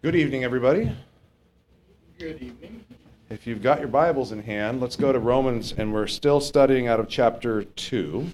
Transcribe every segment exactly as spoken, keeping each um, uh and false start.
Good evening, everybody. Good evening. If you've got your Bibles in hand, let's go to Romans, and we're still studying out of chapter two.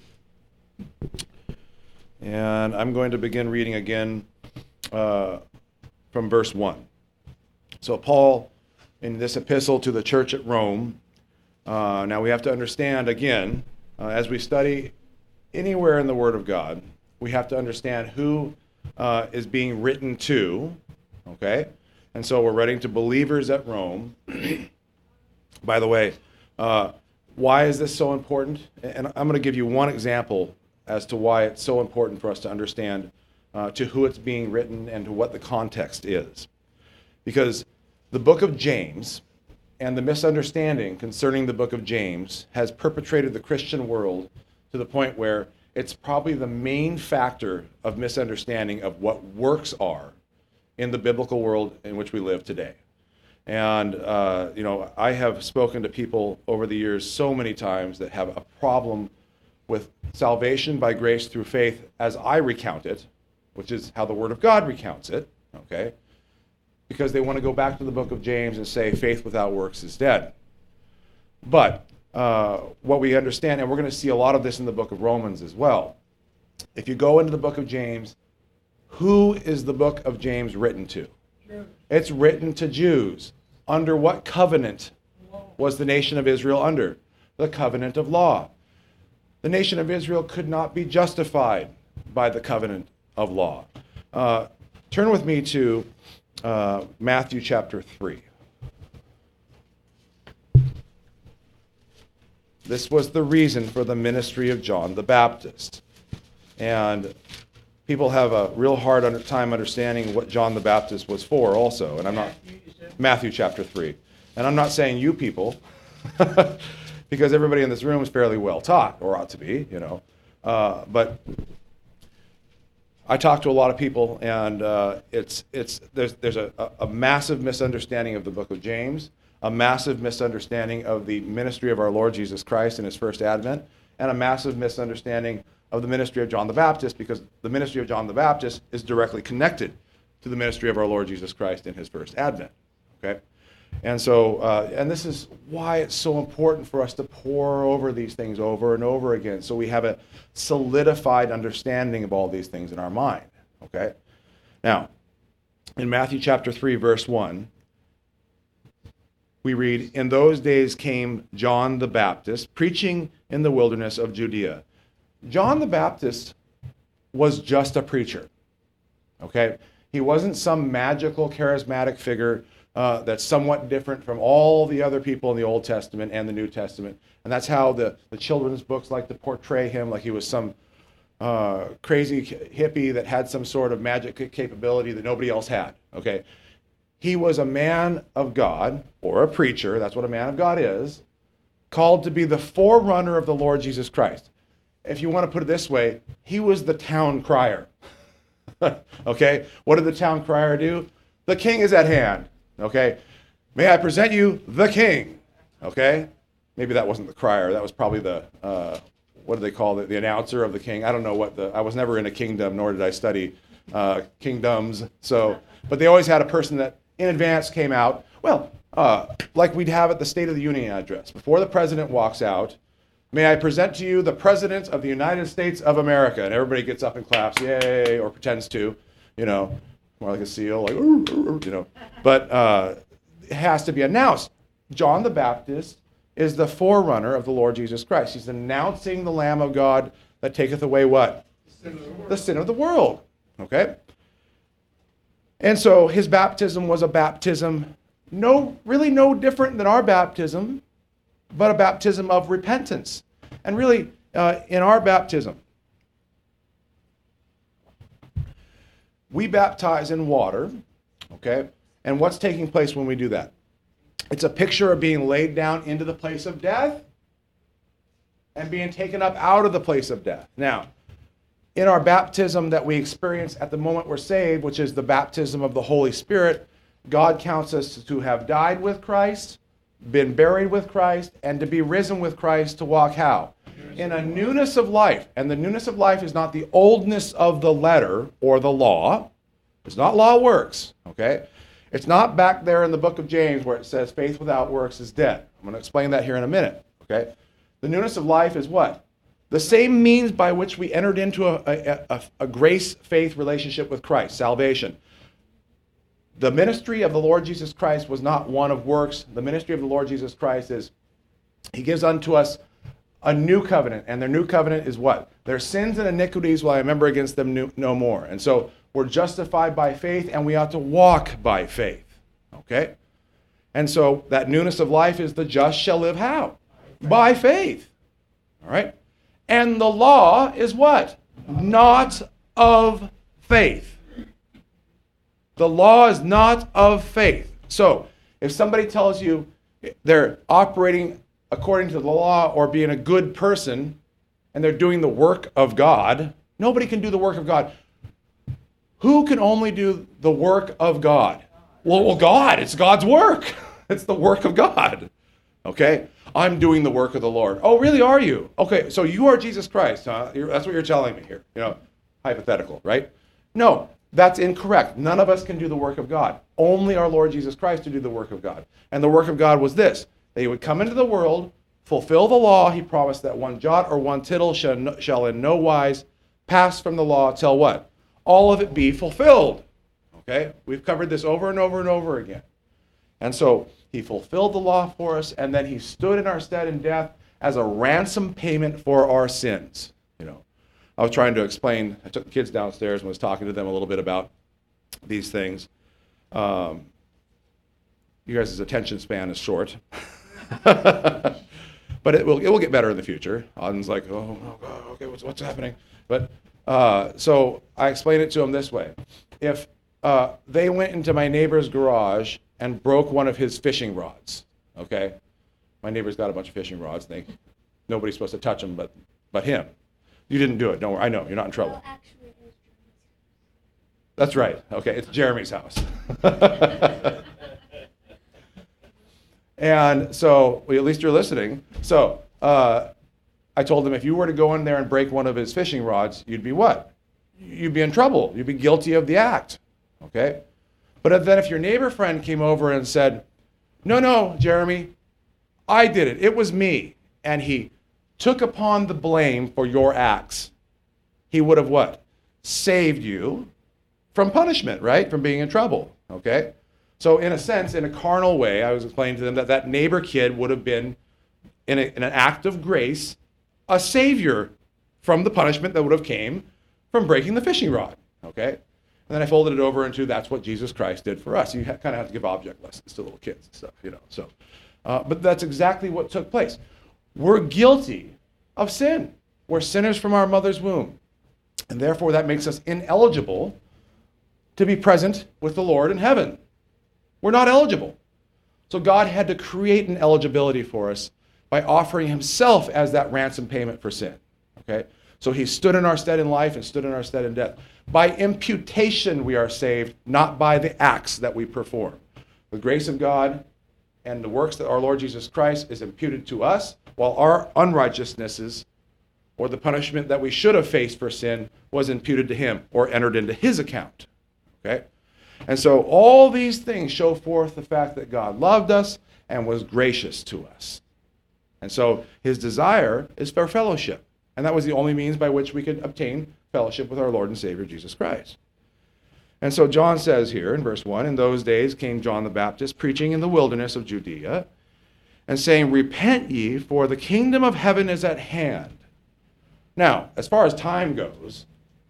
And I'm going to begin reading again uh, from verse one. So Paul, in this epistle to the church at Rome, uh, now we have to understand, again, uh, as we study anywhere in the Word of God, we have to understand who uh, is being written to, okay? And so we're writing to believers at Rome. By the way, uh, why is this so important? And I'm going to give you one example as to why it's so important for us to understand uh, to who it's being written and to what the context is. Because the book of James and the misunderstanding concerning the book of James has perpetrated the Christian world to the point where it's probably the main factor of misunderstanding of what works are in the biblical world in which we live today. And, uh, you know, I have spoken to people over the years so many times that have a problem with salvation by grace through faith as I recount it, which is how the Word of God recounts it, okay? Because they want to go back to the book of James and say faith without works is dead. But uh, what we understand, and we're going to see a lot of this in the book of Romans as well, if you go into the book of James, who is the book of James written to? Jews. It's written to Jews. Under what covenant was the nation of Israel under? The covenant of law. The nation of Israel could not be justified by the covenant of law. Uh, turn with me to uh, Matthew chapter three. This was the reason for the ministry of John the Baptist. And people have a real hard under, time understanding what John the Baptist was for also. And I'm not, Matthew chapter three. And I'm not saying you people, because everybody in this room is fairly well taught, or ought to be, you know. Uh, but I talk to a lot of people, and uh, it's it's there's there's a, a massive misunderstanding of the book of James, a massive misunderstanding of the ministry of our Lord Jesus Christ in his first advent, and a massive misunderstanding of the ministry of John the Baptist, because the ministry of John the Baptist is directly connected to the ministry of our Lord Jesus Christ in his first advent, okay? And so, uh, and this is why it's so important for us to pore over these things over and over again, so we have a solidified understanding of all these things in our mind, okay? Now, in Matthew chapter three, verse one, we read, "In those days came John the Baptist, preaching in the wilderness of Judea." John the Baptist was just a preacher, okay? He wasn't some magical, charismatic figure uh, that's somewhat different from all the other people in the Old Testament and the New Testament. And that's how the, the children's books like to portray him, like he was some uh, crazy hippie that had some sort of magic capability that nobody else had, okay? He was a man of God, or a preacher, that's what a man of God is, called to be the forerunner of the Lord Jesus Christ. If you want to put it this way, he was the town crier. Okay? What did the town crier do? The king is at hand. Okay? May I present you the king? Okay? Maybe that wasn't the crier. That was probably the, uh, what do they call it? The announcer of the king. I don't know what the, I was never in a kingdom, nor did I study uh, kingdoms. So, but they always had a person that in advance came out. Well, uh, like we'd have at the State of the Union address. Before the president walks out, "May I present to you the President of the United States of America?" And everybody gets up and claps, yay, or pretends to, you know, more like a seal, like, ooh, ooh, ooh, you know. But uh, it has to be announced. John the Baptist is the forerunner of the Lord Jesus Christ. He's announcing the Lamb of God that taketh away what? The sin of the world. The sin of the world, okay? And so his baptism was a baptism, no, really no different than our baptism, but a baptism of repentance. And really, uh, in our baptism, we baptize in water, okay? And what's taking place when we do that? It's a picture of being laid down into the place of death and being taken up out of the place of death. Now, in our baptism that we experience at the moment we're saved, which is the baptism of the Holy Spirit, God counts us to have died with Christ, been buried with Christ, and to be risen with Christ to walk how? In a newness of life. And the newness of life is not the oldness of the letter or the law. It's not law works, okay? It's not back there in the book of James where it says faith without works is dead. I'm going to explain that here in a minute. Okay? The newness of life is what? The same means by which we entered into a, a, a, a grace-faith relationship with Christ, salvation. The ministry of the Lord Jesus Christ was not one of works. The ministry of the Lord Jesus Christ is he gives unto us a new covenant, and their new covenant is what? Their sins and iniquities will I remember against them no more. And so we're justified by faith, and we ought to walk by faith. Okay? And so that newness of life is the just shall live how? By faith. All right? And the law is what? Not of faith. The law is not of faith. So if somebody tells you they're operating according to the law or being a good person and they're doing the work of God, nobody can do the work of God. Who can only do the work of God? Well, well, God, it's God's work. It's the work of God. Okay? I'm doing the work of the Lord. Oh, really, are you? Okay, so you are Jesus Christ, huh? You're, that's what you're telling me here. You know, hypothetical, right? No, that's incorrect. None of us can do the work of God. Only our Lord Jesus Christ to do the work of God. And the work of God was this, that he would come into the world, fulfill the law. He promised that one jot or one tittle shall, shall in no wise pass from the law till what? All of it be fulfilled. Okay? We've covered this over and over and over again. And so he fulfilled the law for us, and then he stood in our stead in death as a ransom payment for our sins. You know, I was trying to explain, I took the kids downstairs and was talking to them a little bit about these things. Um, you guys' attention span is short. But it will it will get better in the future. Auden's like, oh, oh God, okay, what's, what's happening? But uh, so I explained it to him this way. If uh, they went into my neighbor's garage and broke one of his fishing rods, okay? My neighbor's got a bunch of fishing rods. And they, nobody's supposed to touch them but, but him. You didn't do it. Don't worry. I know. You're not in trouble. Well, actually, it was Jeremy's. That's right. Okay, it's Jeremy's house. And so, well, at least you're listening. So uh, I told him if you were to go in there and break one of his fishing rods, you'd be what? You'd be in trouble. You'd be guilty of the act. Okay? But then if your neighbor friend came over and said, no, no, Jeremy, I did it. It was me. And he took upon the blame for your acts. He would have what? Saved you from punishment, right? From being in trouble. Okay? So in a sense, in a carnal way, I was explaining to them that that neighbor kid would have been, in, a, in an act of grace, a savior from the punishment that would have came from breaking the fishing rod. Okay? And then I folded it over into that's what Jesus Christ did for us. You ha- kind of have to give object lessons to little kids and stuff, you know. So, uh, but that's exactly what took place. We're guilty of sin. We're sinners from our mother's womb. And therefore that makes us ineligible to be present with the Lord in heaven. We're not eligible. So God had to create an eligibility for us by offering himself as that ransom payment for sin. Okay? So he stood in our stead in life and stood in our stead in death. By imputation we are saved, not by the acts that we perform. The grace of God and the works that our Lord Jesus Christ is imputed to us, while our unrighteousnesses or the punishment that we should have faced for sin was imputed to him or entered into his account. Okay? And so all these things show forth the fact that God loved us and was gracious to us. And so his desire is for fellowship. And that was the only means by which we could obtain fellowship with our Lord and Savior Jesus Christ. And so John says here in verse one, in those days came John the Baptist preaching in the wilderness of Judea and saying, repent ye, for the kingdom of heaven is at hand. Now, as far as time goes,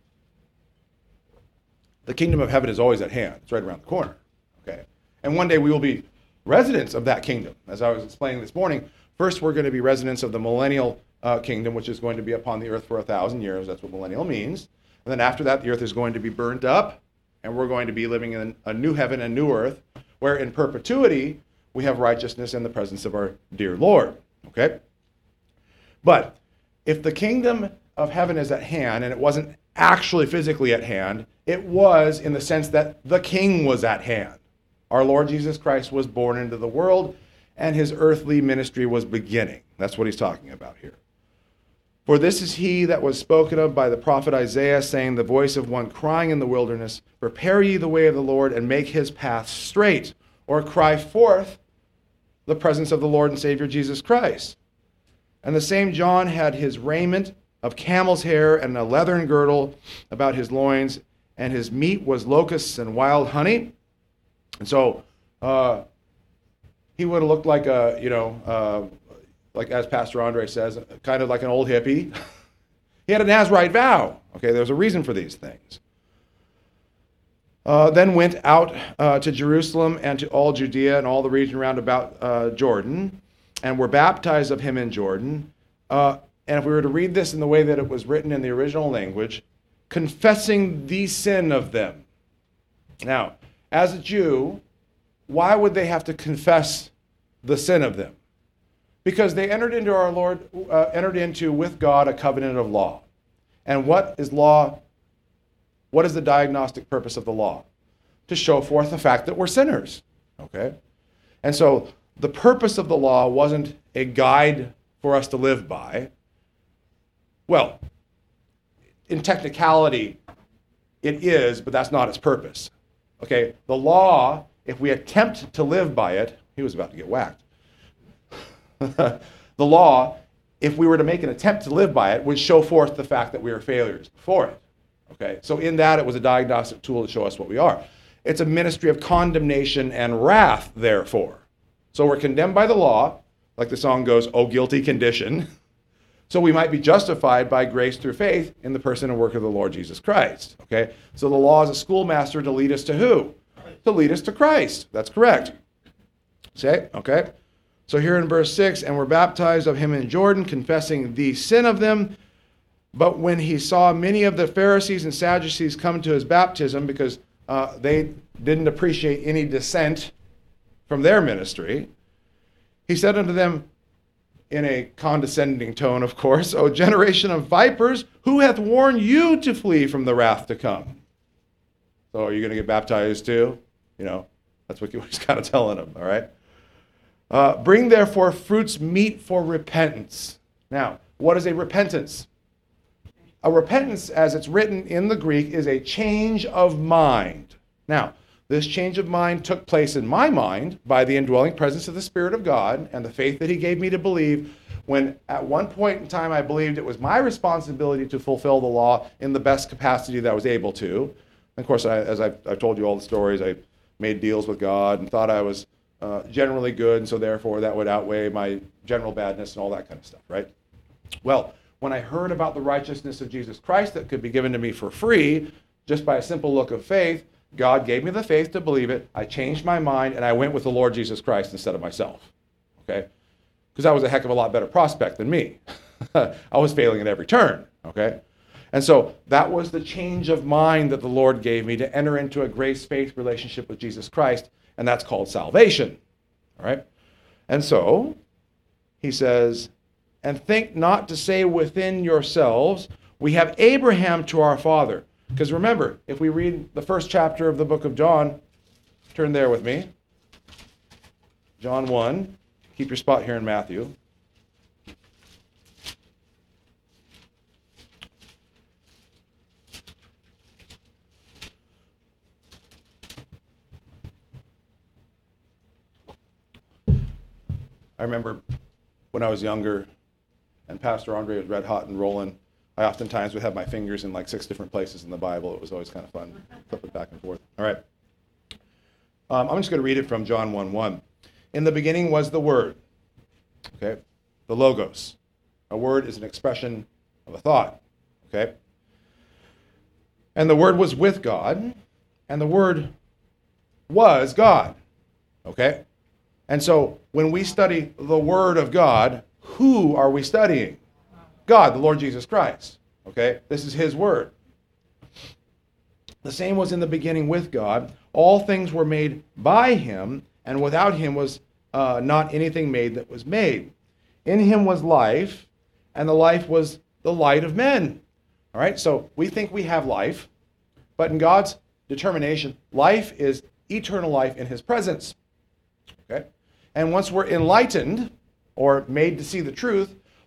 the kingdom of heaven is always at hand. It's right around the corner. Okay? And one day we will be residents of that kingdom. As I was explaining this morning, first we're going to be residents of the millennial uh, kingdom, which is going to be upon the earth for a thousand years. That's what millennial means. And then after that, the earth is going to be burnt up, and we're going to be living in a new heaven and new earth, where in perpetuity we have righteousness in the presence of our dear Lord. Okay? But if the kingdom of heaven is at hand, and it wasn't actually physically at hand, it was in the sense that the king was at hand. Our Lord Jesus Christ was born into the world, and his earthly ministry was beginning. That's what he's talking about here. For this is he that was spoken of by the prophet Isaiah, saying, the voice of one crying in the wilderness, prepare ye the way of the Lord, and make his path straight, or cry forth the presence of the Lord and Savior Jesus Christ. And the same John had his raiment of camel's hair and a leathern girdle about his loins, and his meat was locusts and wild honey. And so uh, he would have looked like a, you know, uh, like as Pastor Andre says, kind of like an old hippie. He had a Nazarite vow. Okay, there's a reason for these things. Uh, then went out uh, to Jerusalem and to all Judea and all the region round about uh, Jordan, and were baptized of him in Jordan. Uh, and if we were to read this in the way that it was written in the original language, confessing the sin of them. Now, as a Jew, why would they have to confess the sin of them? Because they entered into our Lord, uh, entered into with God a covenant of law. And what is law? What is the diagnostic purpose of the law? To show forth the fact that we're sinners. Okay? And so the purpose of the law wasn't a guide for us to live by. Well, in technicality, it is, but that's not its purpose. Okay? The law, if we attempt to live by it, he was about to get whacked. The law, if we were to make an attempt to live by it, would show forth the fact that we are failures before it. Okay, so in that it was a diagnostic tool to show us what we are. It's a ministry of condemnation and wrath, therefore. So we're condemned by the law, like the song goes, "O guilty condition." So we might be justified by grace through faith in the person and work of the Lord Jesus Christ. Okay, so the law is a schoolmaster to lead us to who? To lead us to Christ. That's correct. Say, okay. So here in verse six, and were baptized of him in Jordan, confessing the sin of them. But when he saw many of the Pharisees and Sadducees come to his baptism, because uh, they didn't appreciate any dissent from their ministry, he said unto them, in a condescending tone, of course, O generation of vipers, who hath warned you to flee from the wrath to come? So are you going to get baptized too? You know, that's what he's kind of telling them, all right? Uh, bring therefore fruits meet for repentance. Now, what is a repentance? A repentance, as it's written in the Greek, is a change of mind. Now, this change of mind took place in my mind by the indwelling presence of the Spirit of God and the faith that he gave me to believe, when at one point in time I believed it was my responsibility to fulfill the law in the best capacity that I was able to. And of course, I, as I've, I've told you all the stories, I made deals with God and thought I was uh, generally good, and so therefore that would outweigh my general badness and all that kind of stuff, right? Well, when I heard about the righteousness of Jesus Christ that could be given to me for free, just by a simple look of faith, God gave me the faith to believe it. I changed my mind, and I went with the Lord Jesus Christ instead of myself, okay? Because I was a heck of a lot better prospect than me. I was failing at every turn, okay? And so that was the change of mind that the Lord gave me to enter into a grace-faith relationship with Jesus Christ, and that's called salvation, all right? And so he says, and think not to say within yourselves, we have Abraham to our father. Because remember, if we read the first chapter of the book of John, turn there with me. John one. Keep your spot here in Matthew. I remember when I was younger and Pastor Andre was red hot and rolling, I oftentimes would have my fingers in like six different places in the Bible. It was always kind of fun, flip it back and forth. All right. Um, I'm just going to read it from John one one. In the beginning was the Word, okay? The Logos. A word is an expression of a thought, okay? And the Word was with God, and the Word was God, okay? And so when we study the Word of God, who are we studying? God, the Lord Jesus Christ. Okay? This is his word. The same was in the beginning with God. All things were made by him, and without him was uh, not anything made that was made. In him was life, and the life was the light of men. All right? So we think we have life, but in God's determination, life is eternal life in his presence. Okay? And once we're enlightened, or made to see the truth,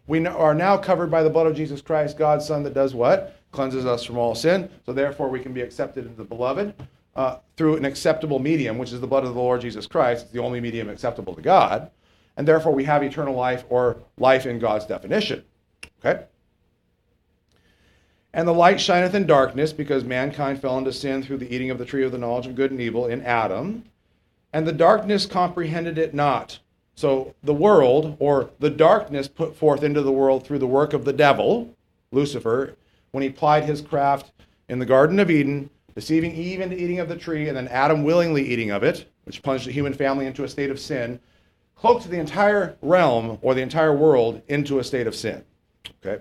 we are now covered by the blood of Jesus Christ, God's Son, that does what? Cleanses us from all sin. So therefore we can be accepted into the beloved uh, through an acceptable medium, which is the blood of the Lord Jesus Christ. It's the only medium acceptable to God. And therefore we have eternal life, or life in God's definition. Okay? And the light shineth in darkness, because mankind fell into sin through the eating of the tree of the knowledge of good and evil in Adam. And the darkness comprehended it not. So the world, or the darkness put forth into the world through the work of the devil, Lucifer, when he plied his craft in the Garden of Eden, deceiving Eve into eating of the tree, and then Adam willingly eating of it, which plunged the human family into a state of sin, cloaked the entire realm, or the entire world, into a state of sin. Okay?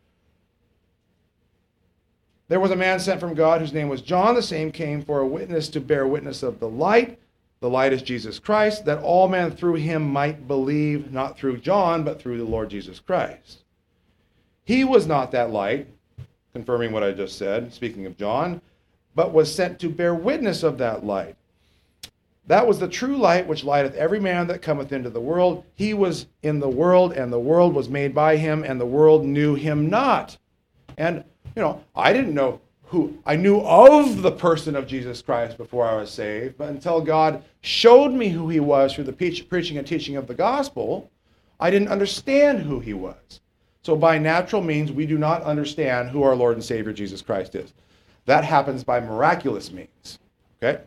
There was a man sent from God whose name was John. The same came for a witness to bear witness of the light. The light is Jesus Christ, that all men through him might believe, not through John, but through the Lord Jesus Christ. He was not that light, confirming what I just said, speaking of John, but was sent to bear witness of that light. That was the true light which lighteth every man that cometh into the world. He was in the world, and the world was made by him, and the world knew him not. And, you know, I didn't know who, I knew of the person of Jesus Christ before I was saved, but until God showed me who he was through the preach, preaching and teaching of the gospel, I didn't understand who he was. So by natural means, we do not understand who our Lord and Savior Jesus Christ is. That happens by miraculous means. Okay?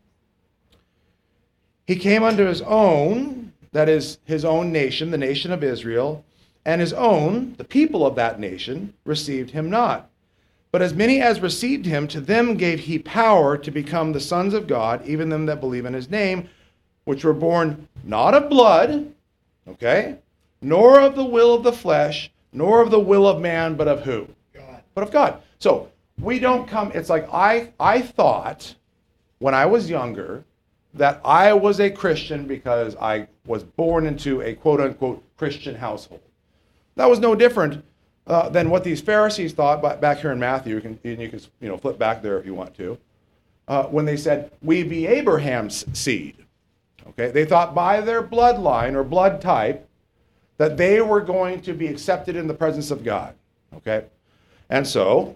He came unto his own, that is his own nation, the nation of Israel, and his own, the people of that nation, received him not. But as many as received him, to them gave he power to become the sons of God, even them that believe in his name, which were born not of blood, okay, nor of the will of the flesh, nor of the will of man, but of who? God. But of God. So we don't come, it's like I, I thought when I was younger that I was a Christian because I was born into a quote-unquote Christian household. That was no different uh, than what these Pharisees thought back here in Matthew. You can, you can you know, flip back there if you want to. Uh, when they said, we be Abraham's seed. Okay, they thought by their bloodline or blood type that they were going to be accepted in the presence of God. Okay, and so,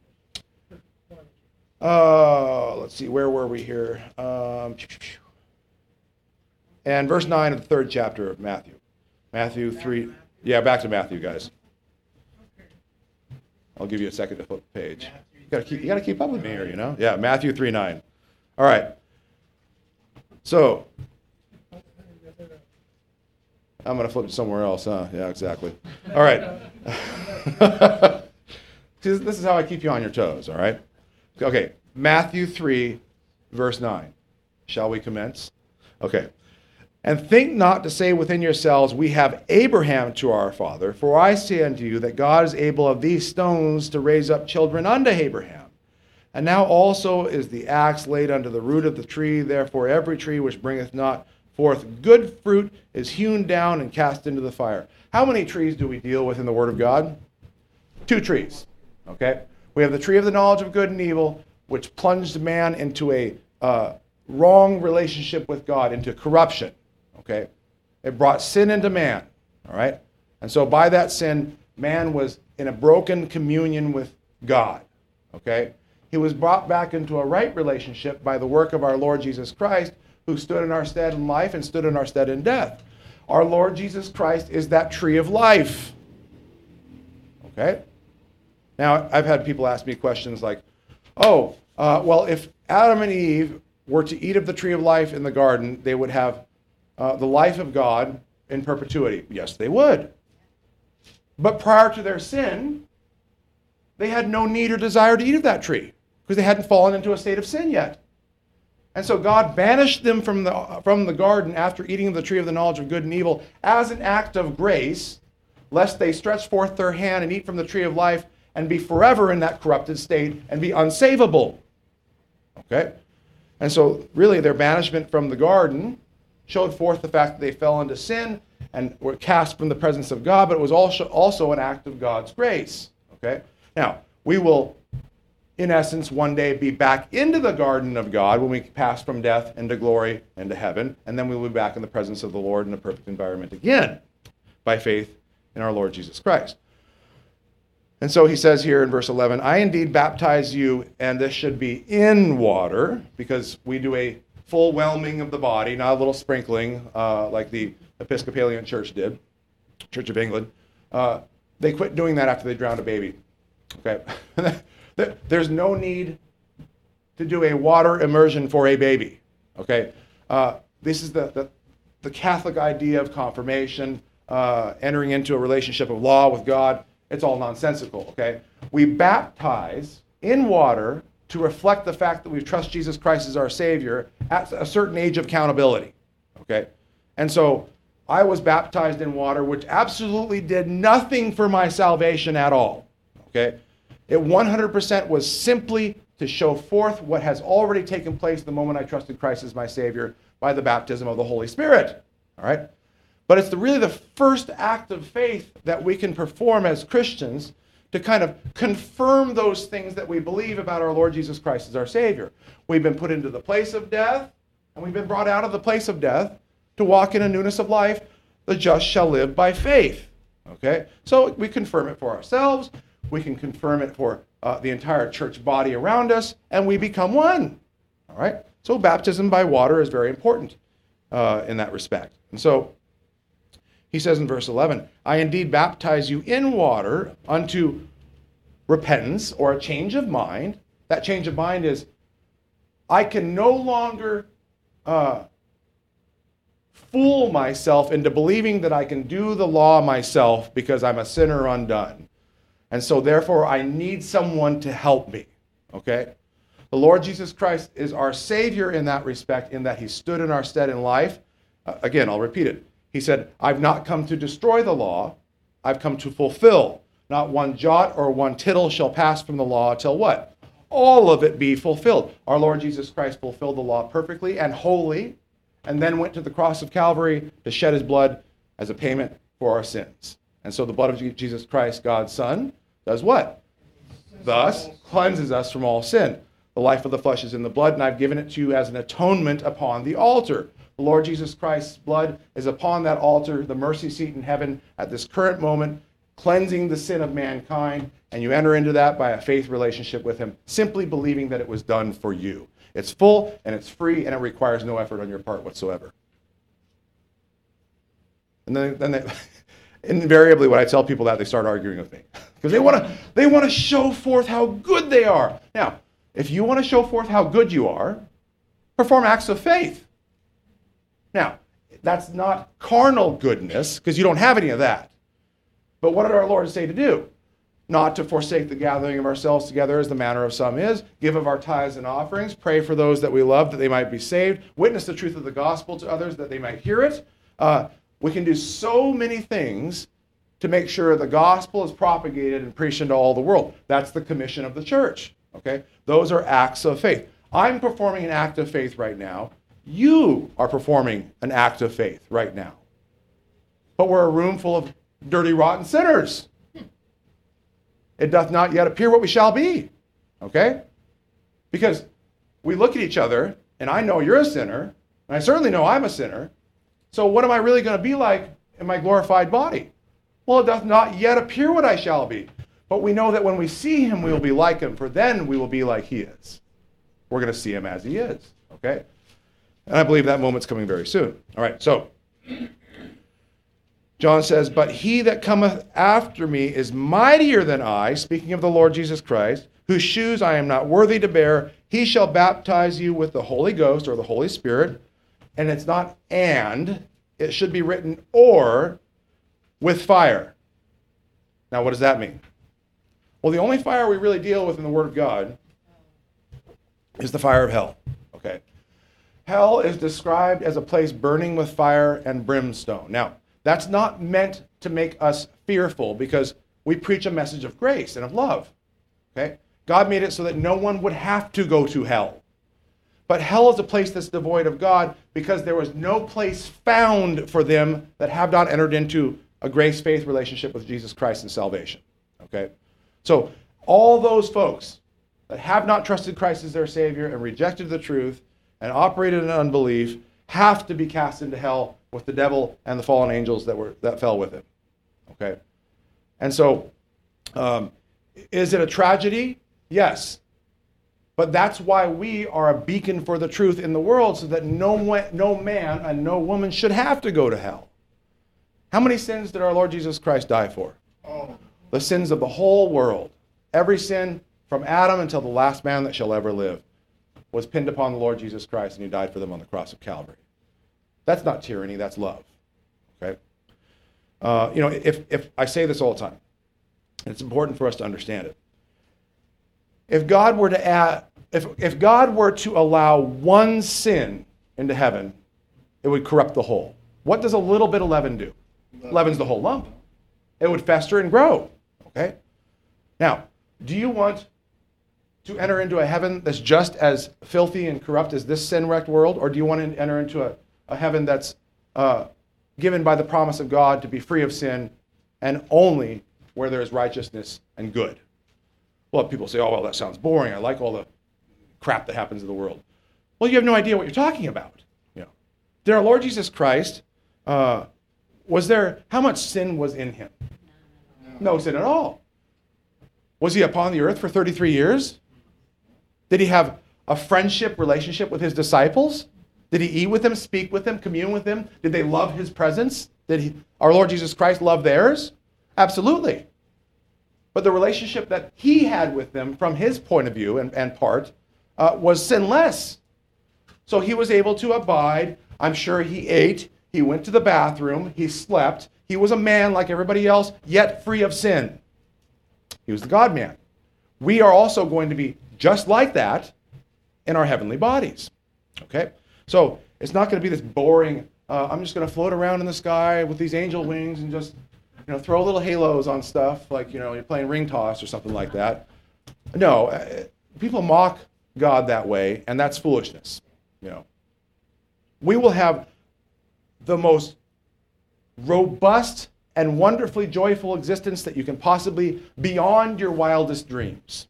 uh, let's see, where were we here? Um, and verse nine of the third chapter of Matthew. Matthew three. Yeah, back to Matthew, guys. I'll give you a second to flip the page. You gotta keep, you gotta keep up with me here, you know? Yeah, Matthew three nine. All right. So, I'm going to flip it somewhere else, huh? Yeah, exactly. All right. This is how I keep you on your toes, all right? Okay, Matthew three, verse nine. Shall we commence? Okay. And think not to say within yourselves, we have Abraham to our father, for I say unto you that God is able of these stones to raise up children unto Abraham. And now also is the axe laid unto the root of the tree, therefore every tree which bringeth not forth good fruit is hewn down and cast into the fire. How many trees do we deal with in the Word of God? Two trees, okay? We have the tree of the knowledge of good and evil, which plunged man into a uh, wrong relationship with God, into corruption. Okay, it brought sin into man, all right? And so by that sin, man was in a broken communion with God, okay? He was brought back into a right relationship by the work of our Lord Jesus Christ, who stood in our stead in life and stood in our stead in death. Our Lord Jesus Christ is that tree of life, okay? Now, I've had people ask me questions like, oh, uh, well, if Adam and Eve were to eat of the tree of life in the garden, they would have Uh, the life of God in perpetuity. Yes, they would. But prior to their sin, they had no need or desire to eat of that tree because they hadn't fallen into a state of sin yet. And so God banished them from the, from the garden after eating of the tree of the knowledge of good and evil as an act of grace, lest they stretch forth their hand and eat from the tree of life and be forever in that corrupted state and be unsavable. Okay? And so really their banishment from the garden showed forth the fact that they fell into sin and were cast from the presence of God, but it was also, also an act of God's grace. Okay? Now, we will, in essence, one day be back into the garden of God when we pass from death into glory into heaven, and then we will be back in the presence of the Lord in a perfect environment again by faith in our Lord Jesus Christ. And so he says here in verse eleven, I indeed baptize you, and this should be in water, because we do a full whelming of the body, not a little sprinkling uh, like the Episcopalian Church did, Church of England. Uh, they quit doing that after they drowned a baby. Okay, there's no need to do a water immersion for a baby. Okay, uh, this is the, the the Catholic idea of confirmation, uh, entering into a relationship of law with God. It's all nonsensical. Okay, we baptize in water to reflect the fact that we trust Jesus Christ as our Savior at a certain age of accountability. Okay, and so I was baptized in water, which absolutely did nothing for my salvation at all. Okay, it one hundred percent was simply to show forth what has already taken place the moment I trusted Christ as my Savior by the baptism of the Holy Spirit. All right, but it's the, really the first act of faith that we can perform as Christians to kind of confirm those things that we believe about our Lord Jesus Christ as our Savior. We've been put into the place of death, and we've been brought out of the place of death to walk in a newness of life. The just shall live by faith. Okay, so we confirm it for ourselves. We can confirm it for uh, the entire church body around us, and we become one. All right, so baptism by water is very important uh, in that respect. And so he says in verse eleven, I indeed baptize you in water unto repentance, or a change of mind. That change of mind is, I can no longer uh, fool myself into believing that I can do the law myself because I'm a sinner undone. And so therefore I need someone to help me. Okay? The Lord Jesus Christ is our Savior in that respect, in that he stood in our stead in life. Uh, again, I'll repeat it. He said, I've not come to destroy the law, I've come to fulfill. Not one jot or one tittle shall pass from the law till what? All of it be fulfilled. Our Lord Jesus Christ fulfilled the law perfectly and wholly, and then went to the cross of Calvary to shed his blood as a payment for our sins. And so the blood of Jesus Christ, God's Son, does what? Thus cleanses us from all sin. The life of the flesh is in the blood, and I've given it to you as an atonement upon the altar. The Lord Jesus Christ's blood is upon that altar, the mercy seat in heaven at this current moment, cleansing the sin of mankind, and you enter into that by a faith relationship with him, simply believing that it was done for you. It's full, and it's free, and it requires no effort on your part whatsoever. And then, then they, invariably, when I tell people that, they start arguing with me. Because they want to they want to show forth how good they are. Now, if you want to show forth how good you are, perform acts of faith. Now, that's not carnal goodness, because you don't have any of that. But what did our Lord say to do? Not to forsake the gathering of ourselves together as the manner of some is, give of our tithes and offerings, pray for those that we love that they might be saved, witness the truth of the gospel to others that they might hear it. Uh, we can do so many things to make sure the gospel is propagated and preached into all the world. That's the commission of the church. Okay? Those are acts of faith. I'm performing an act of faith right now. You are performing an act of faith right now. But we're a room full of dirty, rotten sinners. It doth not yet appear what we shall be. Okay? Because we look at each other, and I know you're a sinner, and I certainly know I'm a sinner. So what am I really going to be like in my glorified body? Well, it doth not yet appear what I shall be. But we know that when we see him, we will be like him, for then we will be like he is. We're going to see him as he is. Okay? And I believe that moment's coming very soon. All right, so John says, but he that cometh after me is mightier than I, speaking of the Lord Jesus Christ, whose shoes I am not worthy to bear. He shall baptize you with the Holy Ghost, or the Holy Spirit. And it's not and, it should be written or, with fire. Now, what does that mean? Well, the only fire we really deal with in the Word of God is the fire of hell. Okay? Hell is described as a place burning with fire and brimstone. Now, that's not meant to make us fearful, because we preach a message of grace and of love. Okay? God made it so that no one would have to go to hell. But hell is a place that's devoid of God, because there was no place found for them that have not entered into a grace-faith relationship with Jesus Christ and salvation. Okay? So all those folks that have not trusted Christ as their Savior and rejected the truth and operated in unbelief have to be cast into hell with the devil and the fallen angels that were that fell with him. Okay? And so, um, is it a tragedy? Yes. But that's why we are a beacon for the truth in the world, so that no, no man and no woman should have to go to hell. How many sins did our Lord Jesus Christ die for? Oh, The sins of the whole world. Every sin from Adam until the last man that shall ever live was pinned upon the Lord Jesus Christ, and he died for them on the cross of Calvary. That's not tyranny, that's love. Okay? Uh, you know, if, if I say this all the time, and it's important for us to understand it. If God were to add, if, if God were to allow one sin into heaven, it would corrupt the whole. What does a little bit of leaven do? Leaven's the whole lump. It would fester and grow. Okay? Now, do you want to enter into a heaven that's just as filthy and corrupt as this sin-wrecked world, or do you want to enter into a, a heaven that's uh, given by the promise of God to be free of sin and only where there is righteousness and good? Well, people say, oh, well, that sounds boring. I like all the crap that happens in the world. Well, you have no idea what you're talking about. You know, did our Lord Jesus Christ, uh, was there, how much sin was in him? No sin at all. Was he upon the earth for thirty-three years? Did he have a friendship relationship with his disciples? Did he eat with them, speak with them, commune with them? Did they love his presence? Did he, our Lord Jesus Christ love theirs? Absolutely. But the relationship that he had with them from his point of view and, and part uh, was sinless. So he was able to abide. I'm sure he ate. He went to the bathroom. He slept. He was a man like everybody else, yet free of sin. He was the God-man. We are also going to be just like that in our heavenly bodies. Okay? So it's not going to be this boring, uh, I'm just going to float around in the sky with these angel wings and just, you know, throw little halos on stuff like, you know, you're playing ring toss or something like that. No, uh, people mock God that way, and that's foolishness. You know, we will have the most robust and wonderfully joyful existence that you can possibly, beyond your wildest dreams.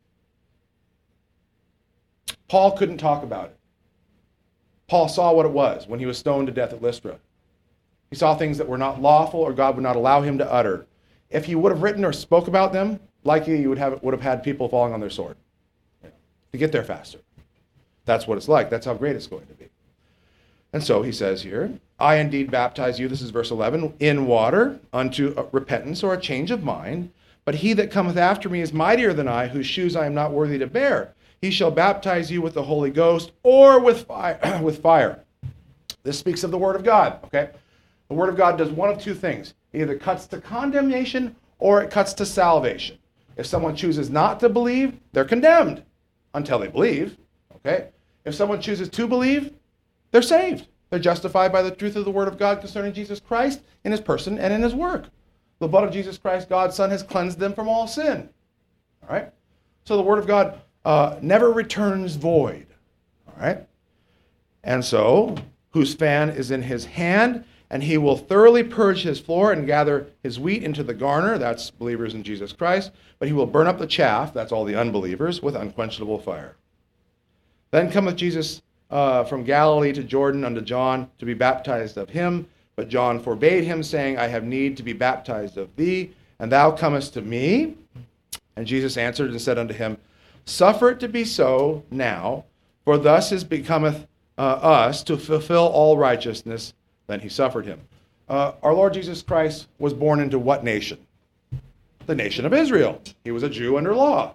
Paul couldn't talk about it. Paul saw what it was when he was stoned to death at Lystra. He saw things that were not lawful or God would not allow him to utter. If he would have written or spoke about them, likely he would have, would have had people falling on their sword to get there faster. That's what it's like. That's how great it's going to be. And so he says here, I indeed baptize you, this is verse eleven, in water unto repentance or a change of mind. But he that cometh after me is mightier than I, whose shoes I am not worthy to bear. He shall baptize you with the Holy Ghost or with fire. with fire. This speaks of the Word of God, okay? The Word of God does one of two things. It either cuts to condemnation or it cuts to salvation. If someone chooses not to believe, they're condemned until they believe, okay? If someone chooses to believe, they're saved. They're justified by the truth of the Word of God concerning Jesus Christ in his person and in his work. The blood of Jesus Christ, God's Son, has cleansed them from all sin. All right? So the Word of God uh, never returns void. All right? And so, whose fan is in his hand, and he will thoroughly purge his floor and gather his wheat into the garner, that's believers in Jesus Christ, but he will burn up the chaff, that's all the unbelievers, with unquenchable fire. Then cometh Jesus uh, from Galilee to Jordan unto John to be baptized of him. But John forbade him, saying, I have need to be baptized of thee, and thou comest to me? And Jesus answered and said unto him, Suffer it to be so now, for thus is becometh uh, us to fulfill all righteousness. Then he suffered him. Uh, our Lord Jesus Christ was born into what nation? The nation of Israel. He was a Jew under law.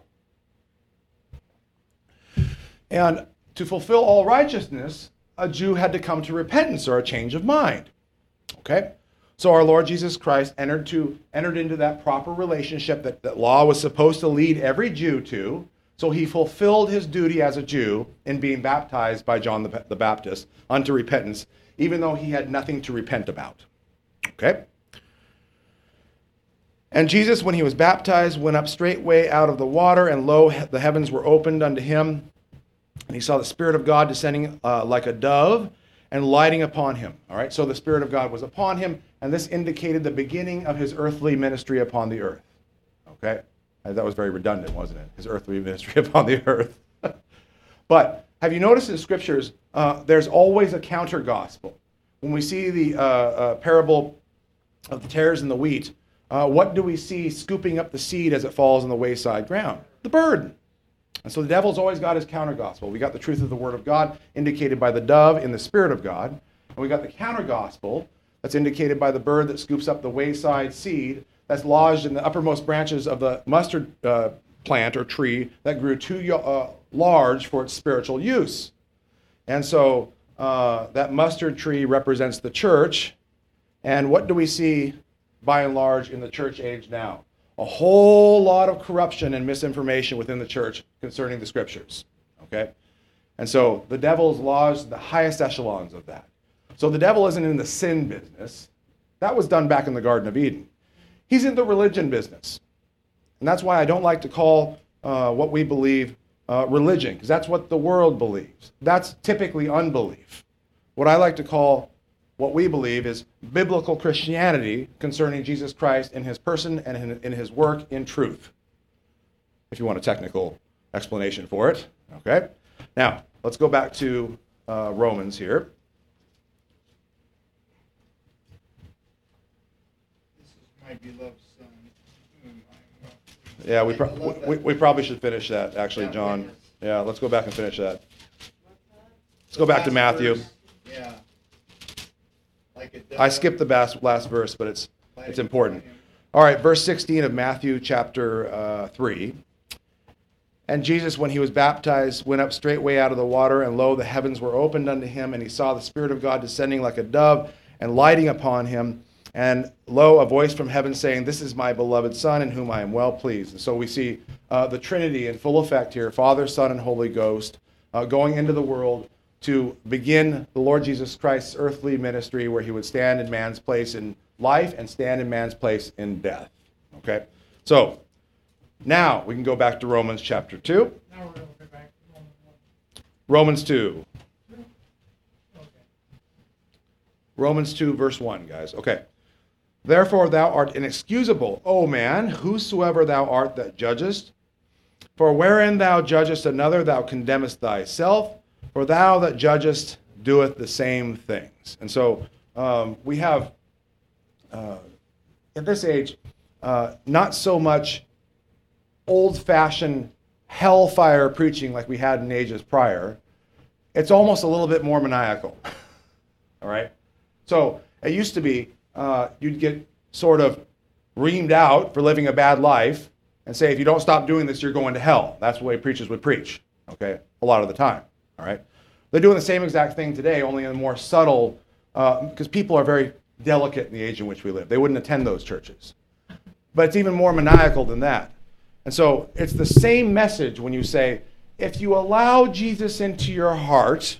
And to fulfill all righteousness, a Jew had to come to repentance or a change of mind. Okay? So our Lord Jesus Christ entered to entered into that proper relationship that, that law was supposed to lead every Jew to. So he fulfilled his duty as a Jew in being baptized by John the, the Baptist unto repentance, even though he had nothing to repent about. Okay? And Jesus, when he was baptized, went up straightway out of the water, and lo, the heavens were opened unto him. And he saw the Spirit of God descending uh, like a dove and lighting upon him. All right, so the Spirit of God was upon him, and this indicated the beginning of his earthly ministry upon the earth. Okay? Uh, that was very redundant, wasn't it? His earthly ministry upon the earth. But have you noticed in scriptures, uh, there's always a counter-gospel. When we see the uh, uh, parable of the tares and the wheat, uh, what do we see scooping up the seed as it falls on the wayside ground? The bird. And so the devil's always got his counter gospel. We got the truth of the word of God indicated by the dove in the spirit of God. And we got the counter gospel that's indicated by the bird that scoops up the wayside seed that's lodged in the uppermost branches of the mustard uh, plant or tree that grew too uh, large for its spiritual use. And so uh, that mustard tree represents the church. And what do we see by and large in the church age now? A whole lot of corruption and misinformation within the church concerning the scriptures. Okay? And so the devil's lodged the highest echelons of that. So the devil isn't in the sin business. That was done back in the Garden of Eden. He's in the religion business. And that's why I don't like to call uh, what we believe uh, religion, because that's what the world believes. That's typically unbelief. What I like to call what we believe is biblical Christianity concerning Jesus Christ in his person and in his work in truth, if you want a technical explanation for it. Okay? Now, let's go back to uh, Romans here. This is my beloved son, whom I am well pleased. Yeah, we, I pro- love that. we, we probably should finish that, actually, Yeah, John. yes. Yeah, let's go back and finish that. Let's go back to Last Matthew. verse, Yeah. Like a I dove, skipped the last, last verse, but it's lighting it's important. upon him. All right, verse sixteen of Matthew chapter uh, three. And Jesus, when he was baptized, went up straightway out of the water, and lo, the heavens were opened unto him, and he saw the Spirit of God descending like a dove and lighting upon him. And lo, a voice from heaven saying, "This is my beloved Son, in whom I am well pleased." And so we see uh, the Trinity in full effect here, Father, Son, and Holy Ghost, uh, going into the world to begin the Lord Jesus Christ's earthly ministry, where he would stand in man's place in life and stand in man's place in death. Okay? So, now we can go back to Romans chapter two. Now we're going to go back to Romans one. Romans two. Okay. Romans two, verse one, guys. Okay. Therefore thou art inexcusable, O man, whosoever thou art that judgest. For wherein thou judgest another, thou condemnest thyself. For thou that judgest doeth the same things. And so um, we have, uh, at this age, uh, not so much old-fashioned hellfire preaching like we had in ages prior. It's almost a little bit more maniacal. All right? So it used to be uh, you'd get sort of reamed out for living a bad life and say, if you don't stop doing this, you're going to hell. That's the way preachers would preach, okay, a lot of the time. All right? They're doing the same exact thing today, only in a more subtle, uh, because people are very delicate in the age in which we live. They wouldn't attend those churches. But it's even more maniacal than that. And so it's the same message when you say, if you allow Jesus into your heart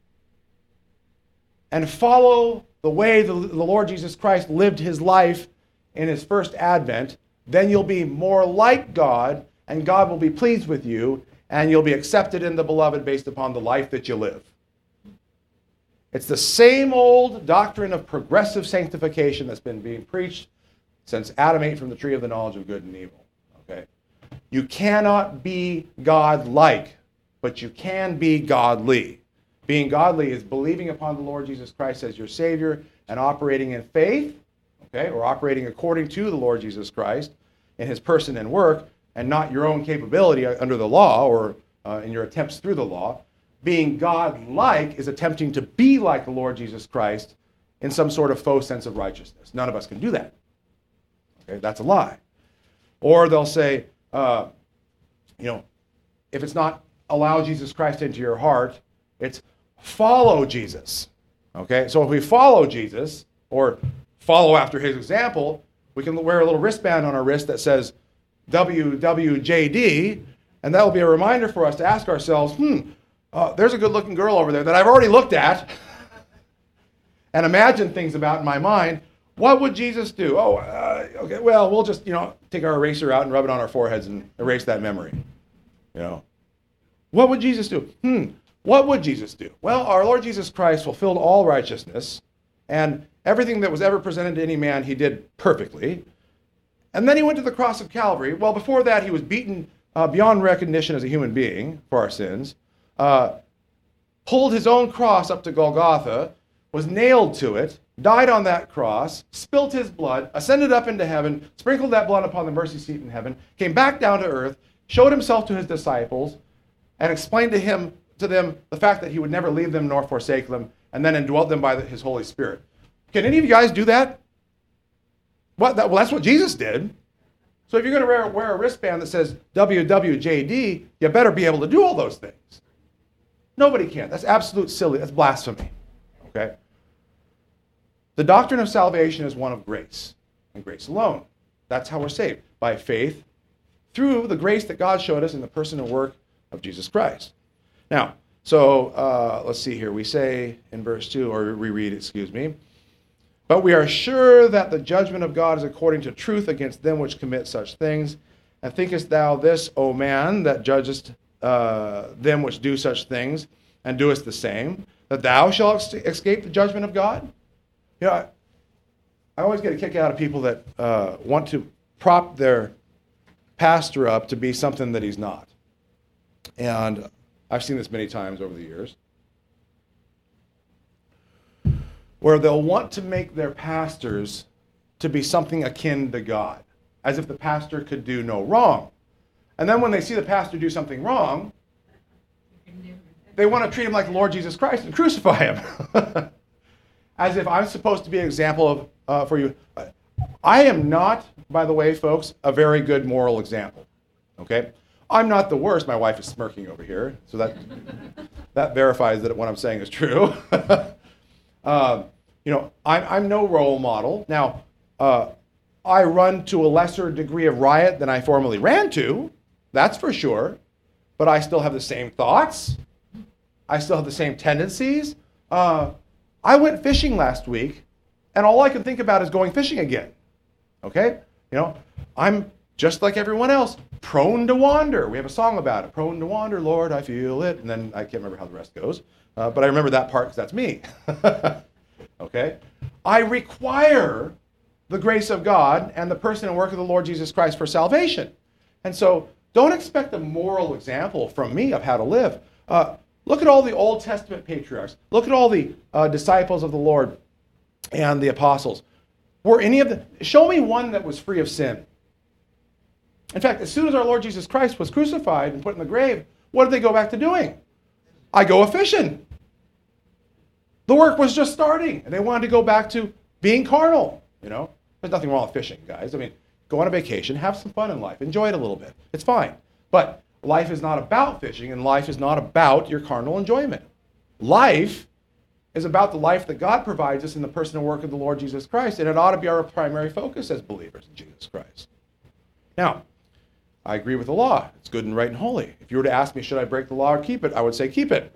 and follow the way the, the Lord Jesus Christ lived his life in his first advent, then you'll be more like God, and God will be pleased with you, and you'll be accepted in the beloved based upon the life that you live. It's the same old doctrine of progressive sanctification that's been being preached since Adam ate from the tree of the knowledge of good and evil. Okay? You cannot be God-like, but you can be godly. Being godly is believing upon the Lord Jesus Christ as your Savior and operating in faith, okay, or operating according to the Lord Jesus Christ in his person and work, and not your own capability under the law or uh, in your attempts through the law. Being God-like is attempting to be like the Lord Jesus Christ in some sort of faux sense of righteousness. None of us can do that. Okay, that's a lie. Or they'll say, uh, you know, if it's not allow Jesus Christ into your heart, it's follow Jesus. Okay, so if we follow Jesus or follow after his example, we can wear a little wristband on our wrist that says W W J D, and that will be a reminder for us to ask ourselves, hmm, uh, there's a good-looking girl over there that I've already looked at and imagine things about in my mind. What would Jesus do? Oh, uh, okay, well, we'll just, you know, take our eraser out and rub it on our foreheads and erase that memory. You know, what would Jesus do? Hmm, what would Jesus do? Well, our Lord Jesus Christ fulfilled all righteousness, and everything that was ever presented to any man, he did perfectly. And then he went to the cross of Calvary. Well, before that, he was beaten uh, beyond recognition as a human being for our sins, uh, pulled his own cross up to Golgotha, was nailed to it, died on that cross, spilt his blood, ascended up into heaven, sprinkled that blood upon the mercy seat in heaven, came back down to earth, showed himself to his disciples, and explained to him to them the fact that he would never leave them nor forsake them, and then indwelt them by the, his Holy Spirit. Can any of you guys do that? What, that well, that's what Jesus did. So if you're going to wear, wear a wristband that says W W J D, you better be able to do all those things. Nobody can. That's absolute silly. That's blasphemy. Okay? The doctrine of salvation is one of grace, and grace alone. That's how we're saved, by faith through the grace that God showed us in the person and work of Jesus Christ. Now, so uh, let's see here. We say in verse two, or reread, excuse me, but we are sure that the judgment of God is according to truth against them which commit such things. And thinkest thou this, O man, that judgest uh, them which do such things, and doest the same, that thou shalt escape the judgment of God? You know, I, I always get a kick out of people that uh, want to prop their pastor up to be something that he's not. And I've seen this many times over the years, where they'll want to make their pastors to be something akin to God, as if the pastor could do no wrong. And then when they see the pastor do something wrong, they want to treat him like the Lord Jesus Christ and crucify him. As if I'm supposed to be an example of, uh, for you. I am not, by the way, folks, a very good moral example. Okay? I'm not the worst. My wife is smirking over here, so that that verifies that what I'm saying is true. uh, you know, I'm, I'm no role model. Now, uh, I run to a lesser degree of riot than I formerly ran to. That's for sure. But I still have the same thoughts. I still have the same tendencies. Uh, I went fishing last week, and all I can think about is going fishing again. Okay? You know, I'm just like everyone else, prone to wander. We have a song about it. Prone to wander, Lord, I feel it. And then I can't remember how the rest goes. Uh, but I remember that part because that's me. Okay? I require the grace of God and the person and work of the Lord Jesus Christ for salvation. And so don't expect a moral example from me of how to live. Uh, look at all the Old Testament patriarchs. Look at all the uh, disciples of the Lord and the apostles. Were any of them, show me one that was free of sin. In fact, as soon as our Lord Jesus Christ was crucified and put in the grave, what did they go back to doing? I go a-fishing. The work was just starting, and they wanted to go back to being carnal. You know, there's nothing wrong with fishing, guys. I mean, go on a vacation, have some fun in life, enjoy it a little bit. It's fine. But life is not about fishing, and life is not about your carnal enjoyment. Life is about the life that God provides us in the person and work of the Lord Jesus Christ, and it ought to be our primary focus as believers in Jesus Christ. Now, I agree with the law. It's good and right and holy. If you were to ask me, should I break the law or keep it, I would say keep it.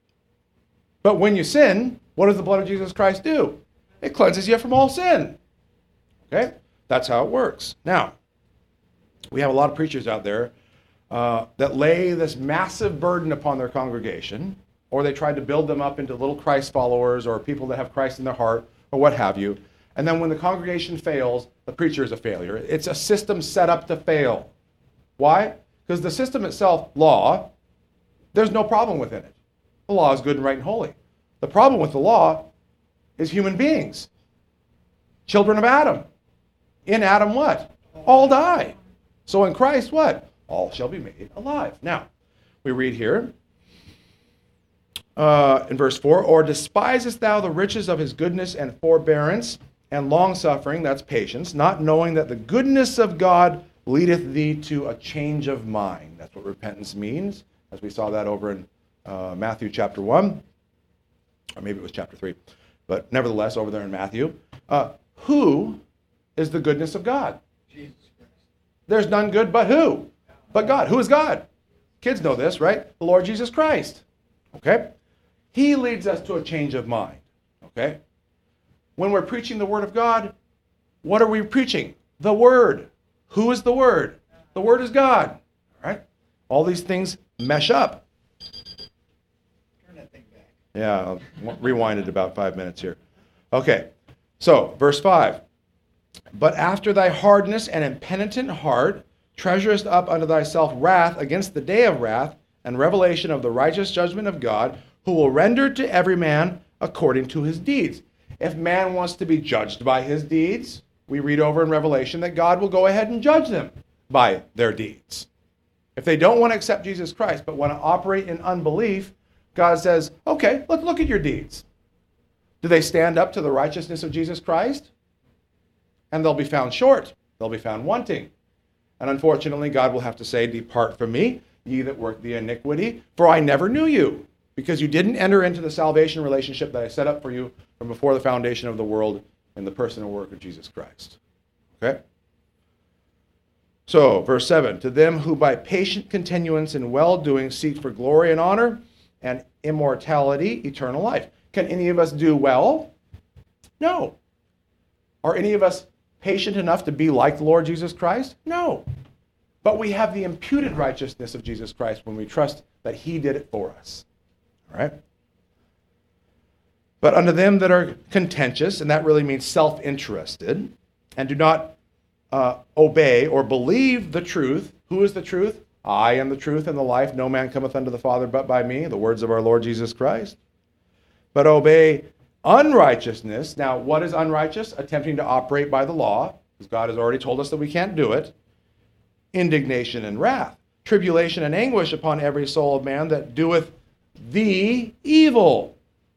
But when you sin, what does the blood of Jesus Christ do? It cleanses you from all sin. Okay? That's how it works. Now, we have a lot of preachers out there uh, that lay this massive burden upon their congregation, or they try to build them up into little Christ followers or people that have Christ in their heart or what have you. And then when the congregation fails, the preacher is a failure. It's a system set up to fail. Why? Because the system itself, law, there's no problem within it. The law is good and right and holy. The problem with the law is human beings. Children of Adam. In Adam what? All die. So in Christ what? All shall be made alive. Now, we read here uh, in verse four, or despisest thou the riches of his goodness and forbearance and long-suffering, that's patience, not knowing that the goodness of God leadeth thee to a change of mind. That's what repentance means, as we saw that over in uh, Matthew chapter one, or maybe it was chapter three, but nevertheless over there in Matthew. Uh, who is the goodness of God? Jesus Christ. There's none good but who? But God. Who is God? Kids know this, right? The Lord Jesus Christ. Okay? He leads us to a change of mind. Okay? When we're preaching the Word of God, what are we preaching? The Word. Who is the Word? The Word is God. All right? All these things mesh up. Turn that thing back. Yeah, I'll rewind it about five minutes here. Okay, so verse five. But after thy hardness and impenitent heart treasurest up unto thyself wrath against the day of wrath and revelation of the righteous judgment of God, who will render to every man according to his deeds. If man wants to be judged by his deeds, we read over in Revelation that God will go ahead and judge them by their deeds. If they don't want to accept Jesus Christ but want to operate in unbelief, God says, okay, let's look at your deeds. Do they stand up to the righteousness of Jesus Christ? And they'll be found short. They'll be found wanting. And unfortunately, God will have to say, depart from me, ye that work the iniquity, for I never knew you, because you didn't enter into the salvation relationship that I set up for you from before the foundation of the world in the person and work of Jesus Christ. Okay? So, verse seven, to them who by patient continuance in well-doing seek for glory and honor and immortality, eternal life. Can any of us do well? No. Are any of us patient enough to be like the Lord Jesus Christ? No. But we have the imputed righteousness of Jesus Christ when we trust that he did it for us. All right? But unto them that are contentious, and that really means self-interested, and do not uh, obey or believe the truth. Who is the truth? I am the truth and the life. No man cometh unto the Father but by me, the words of our Lord Jesus Christ. But obey unrighteousness. Now, what is unrighteous? Attempting to operate by the law, because God has already told us that we can't do it. Indignation and wrath. Tribulation and anguish upon every soul of man that doeth the evil.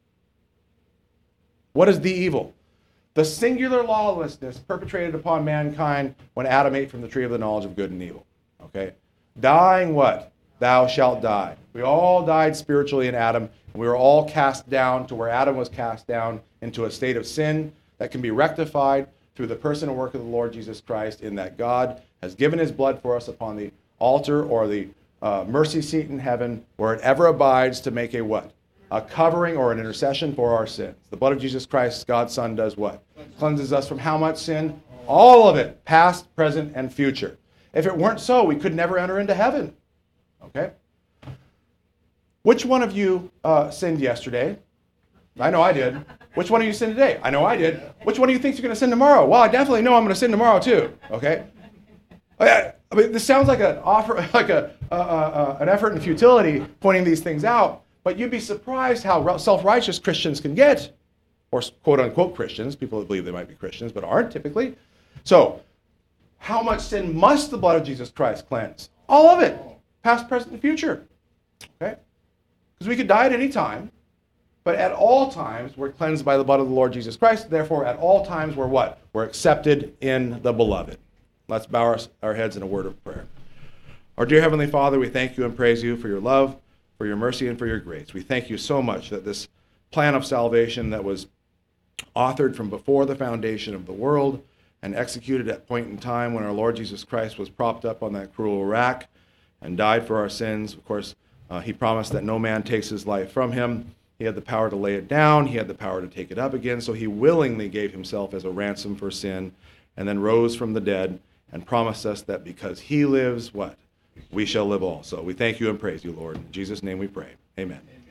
What is the evil? The singular lawlessness perpetrated upon mankind when Adam ate from the tree of the knowledge of good and evil. Okay? Dying what? Thou shalt die. We all died spiritually in Adam, and we were all cast down to where Adam was cast down into a state of sin that can be rectified through the person and work of the Lord Jesus Christ, in that God has given his blood for us upon the altar or the uh, mercy seat in heaven, where it ever abides to make a what? A covering or an intercession for our sins. The blood of Jesus Christ, God's Son, does what? Cleanses us from how much sin? All of it, past, present, and future. If it weren't so, we could never enter into heaven. Okay? Which one of you uh, sinned yesterday? I know I did. Which one of you sinned today? I know I did. Which one of you thinks you're going to sin tomorrow? Well, I definitely know I'm going to sin tomorrow too. Okay? I mean, this sounds like an offer, like a uh, uh, an effort in futility, pointing these things out. But you'd be surprised how self-righteous Christians can get, or quote-unquote Christians, people that believe they might be Christians but aren't typically. So, how much sin must the blood of Jesus Christ cleanse? All of it, past, present, and future. Okay? Because we could die at any time, but at all times we're cleansed by the blood of the Lord Jesus Christ. Therefore, at all times we're what? We're accepted in the beloved. Let's bow our, our heads in a word of prayer. Our dear Heavenly Father, we thank you and praise you for your love, for your mercy, and for your grace. We thank you so much that this plan of salvation that was authored from before the foundation of the world and executed at a point in time when our Lord Jesus Christ was propped up on that cruel rack and died for our sins. Of course, uh, he promised that no man takes his life from him. He had the power to lay it down. He had the power to take it up again. So he willingly gave himself as a ransom for sin, and then rose from the dead and promised us that because he lives, what? We shall live also. We thank you and praise you, Lord. In Jesus' name we pray. Amen.